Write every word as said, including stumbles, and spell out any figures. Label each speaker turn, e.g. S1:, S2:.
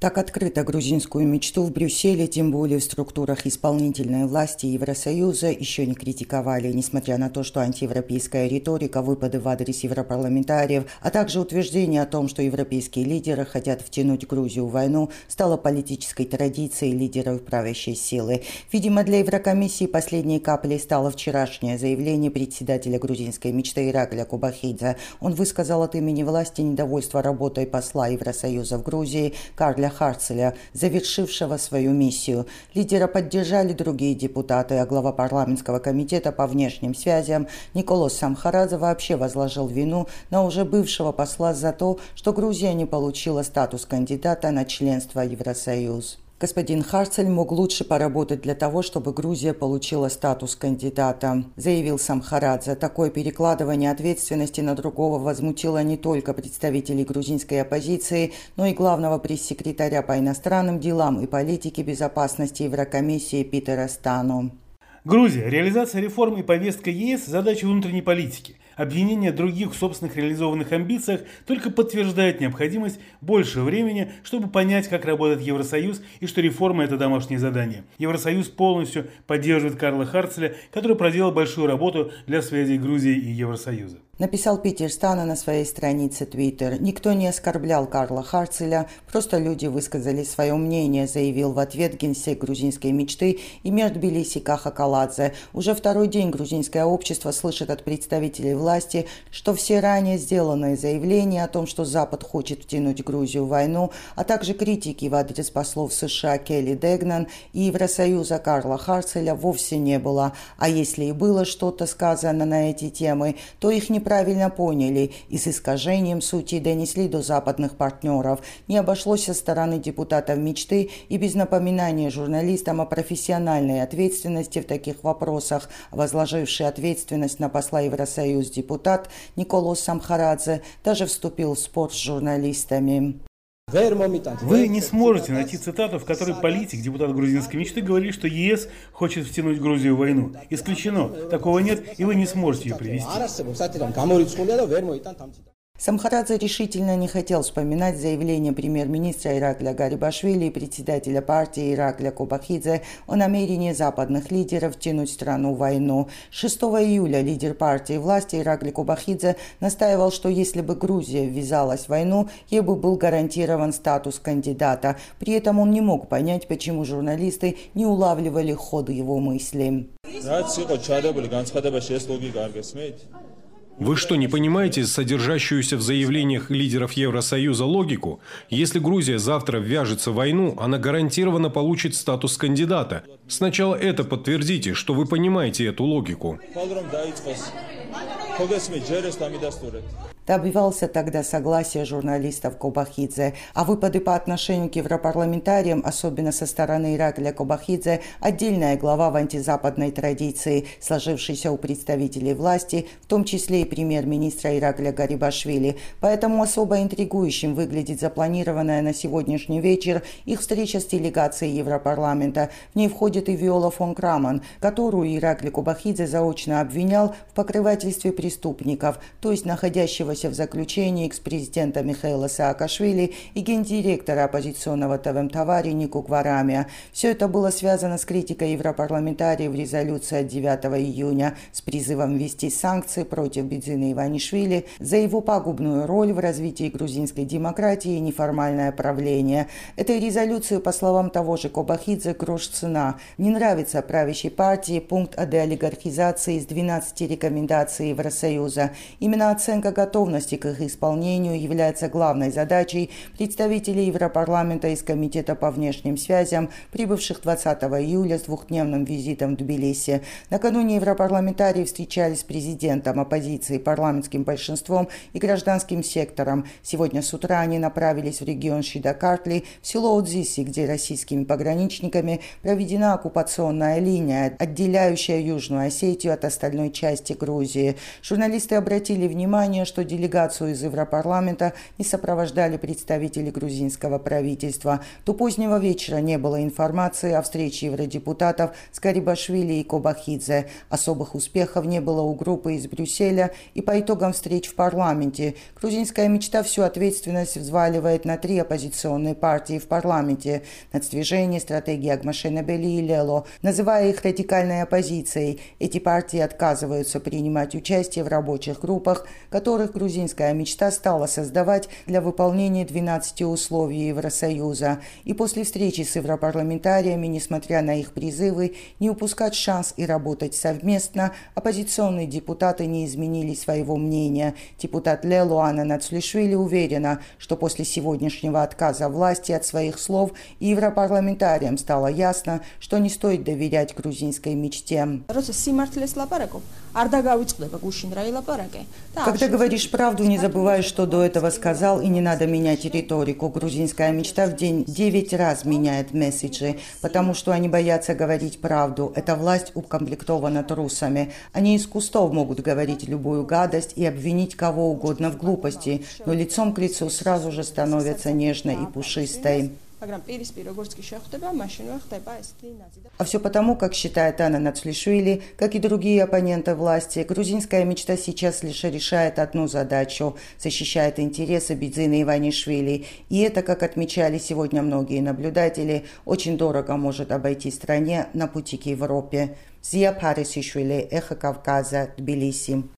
S1: Так открыто грузинскую мечту в Брюсселе, тем более в структурах исполнительной власти Евросоюза, еще не критиковали, несмотря на то, что антиевропейская риторика, выпады в адрес европарламентариев, а также утверждение о том, что европейские лидеры хотят втянуть Грузию в войну, стало политической традицией лидеров правящей силы. Видимо, для Еврокомиссии последней каплей стало вчерашнее заявление председателя грузинской мечты Иракля Кобахидзе. Он высказал от имени власти недовольство работой посла Евросоюза в Грузии Карля Харцеля, завершившего свою миссию. Лидера поддержали другие депутаты, а глава парламентского комитета по внешним связям Николос Самхарадзе вообще возложил вину на уже бывшего посла за то, что Грузия не получила статус кандидата на членство в Евросоюз. Господин Харцель мог лучше поработать для того, чтобы Грузия получила статус кандидата, заявил Самхарадзе. Такое перекладывание ответственности на другого возмутило не только представителей грузинской оппозиции, но и главного пресс-секретаря по иностранным делам и политике безопасности Еврокомиссии Питера Стану.
S2: Грузия. Реализация реформ и повестка ЕС – задача внутренней политики. Обвинение других в собственных реализованных амбициях только подтверждает необходимость больше времени, чтобы понять, как работает Евросоюз и что реформа – это домашнее задание. Евросоюз полностью поддерживает Карла Харцеля, который проделал большую работу для связей Грузии и Евросоюза.
S1: Написал Питер Стана на своей странице Twitter. Никто не оскорблял Карла Харцеля, просто люди высказали свое мнение, заявил в ответ генсек грузинской мечты и мэр Тбилиси Каха Каладзе. Уже второй день грузинское общество слышит от представителей власти, что все ранее сделанные заявления о том, что Запад хочет втянуть Грузию в войну, а также критики в адрес послов США Келли Дегнан и Евросоюза Карла Харцеля вовсе не было. А если и было что-то сказано на эти темы, то их не правильно поняли и с искажением сути донесли до западных партнеров. Не обошлось со стороны депутатов мечты и без напоминания журналистам о профессиональной ответственности в таких вопросах, возложивший ответственность на посла Евросоюз депутат Николос Самхарадзе даже вступил в спор с журналистами.
S2: Вы не сможете найти цитату, в которой политик, депутат грузинской мечты, говорит, что ЕС хочет втянуть Грузию в войну. Исключено. Такого нет, и вы не сможете ее привести.
S1: Самхарадзе решительно не хотел вспоминать заявление премьер-министра Иракля Гарибашвили и председателя партии Иракля Кобахидзе о намерении западных лидеров втянуть страну в войну. шестого июля лидер партии власти Иракля Кобахидзе настаивал, что если бы Грузия ввязалась в войну, ей бы был гарантирован статус кандидата. При этом он не мог понять, почему журналисты не улавливали ход его мысли.
S3: Вы что, не понимаете содержащуюся в заявлениях лидеров Евросоюза логику? Если Грузия завтра ввяжется в войну, она гарантированно получит статус кандидата. Сначала это подтвердите, что вы понимаете эту логику.
S1: Добивался тогда согласия журналистов Кобахидзе, а выпады по отношению к европарламентариям, особенно со стороны Иракля Кобахидзе, отдельная глава в антизападной традиции, сложившейся у представителей власти, в том числе и премьер-министра Иракля Гарибашвили. Поэтому особо интригующим выглядит запланированная на сегодняшний вечер их встреча с делегацией Европарламента. В ней входит и Виола фон Крамон, которую Иракля Кобахидзе заочно обвинял в покрывательстве преступников, то есть находящегося в заключении экс-президента Михаила Саакашвили и гендиректора оппозиционного ТВМ-Тавари Нику Гварамия. Все это было связано с критикой европарламентариев в резолюции от девятого июня с призывом ввести санкции против Бидзина Иванишвили за его пагубную роль в развитии грузинской демократии и неформальное правление. Этой резолюции, по словам того же Кобахидзе, грош цена. Не нравится правящей партии пункт о деолигархизации из двенадцати рекомендаций Евросоюза. Именно оценка готовности к их исполнению является главной задачей представителей Европарламента из Комитета по внешним связям, прибывших двадцатого июля с двухдневным визитом в Тбилиси. Накануне европарламентарии встречались с президентом оппозиции, парламентским большинством и гражданским сектором. Сегодня с утра они направились в регион Шидакартли, в село Удзиси, где российскими пограничниками проведена оккупационная линия, отделяющая Южную Осетию от остальной части Грузии. Журналисты обратили внимание, что делегацию из Европарламента не сопровождали представители грузинского правительства. До позднего вечера не было информации о встрече евродепутатов с Гарибашвили и Кобахидзе. Особых успехов не было у группы из Брюсселя и по итогам встреч в парламенте. Грузинская мечта всю ответственность взваливает на три оппозиционные партии в парламенте – Нацдвижение, Стратегия Агмашенебели и Лело, называя их радикальной оппозицией. Эти партии отказываются принимать участие в рабочих группах, которых грузинская мечта стала создавать для выполнения двенадцати условий Евросоюза. И после встречи с европарламентариями, несмотря на их призывы не упускать шанс и работать совместно, оппозиционные депутаты не изменили своего мнения. Депутат Лело Анна Нацлишвили уверена, что после сегодняшнего отказа власти от своих слов и европарламентариям стало ясно, что не стоит доверять грузинской мечте. Когда говоришь правду, не забывай, что до этого сказал, и не надо менять риторику. Грузинская мечта в день девять раз меняет месседжи, потому что они боятся говорить правду. Эта власть укомплектована трусами. Они из кустов могут говорить любую гадость и обвинить кого угодно в глупости, но лицом к лицу сразу же становятся нежной и пушистой. А все потому, как считает Анна Нацлишвили, как и другие оппоненты власти, грузинская мечта сейчас лишь решает одну задачу – защищает интересы Бидзины Иванишвили. И это, как отмечали сегодня многие наблюдатели, очень дорого может обойти стране на пути к Европе. Зия Парисишвили, Эхо Кавказа, Тбилиси.